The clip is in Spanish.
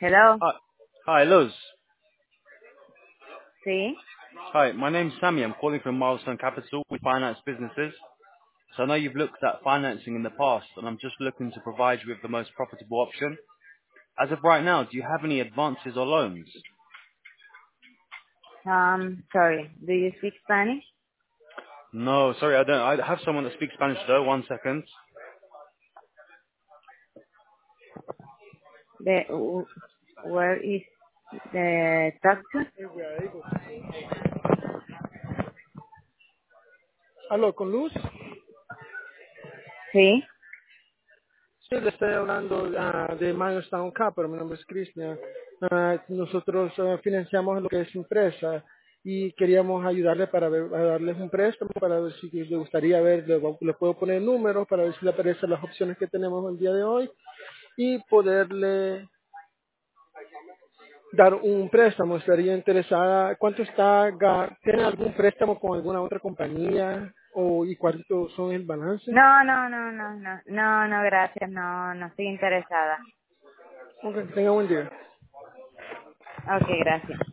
Hello. Hi, hi, Luz. Sí. Hi, my name's Sammy. I'm calling from Milestone Capital. We finance businesses. So I know you've looked at financing in the past, and I'm just looking to provide you with the most profitable option. As of right now, do you have any advances or loans? Sorry. Do you speak Spanish? No, sorry, I don't. I have someone that speaks Spanish though. One second. Where is the taxi? Aló, con Luz. Sí. Sí, le estoy hablando de Milestone Capital. Mi nombre es Cristian. Nosotros financiamos lo que es empresa y queríamos ayudarle a darles un préstamo para ver si le gustaría ver, le puedo poner números para ver si le aparecen las opciones que tenemos el día de hoy y poderle dar un préstamo. Estaría interesada. ¿Cuánto ¿Tiene algún préstamo con alguna otra compañía y cuánto son el balance? No, no, no, no, no, no, no, gracias, no, no estoy interesada. Ok, tenga buen día. Ok, gracias.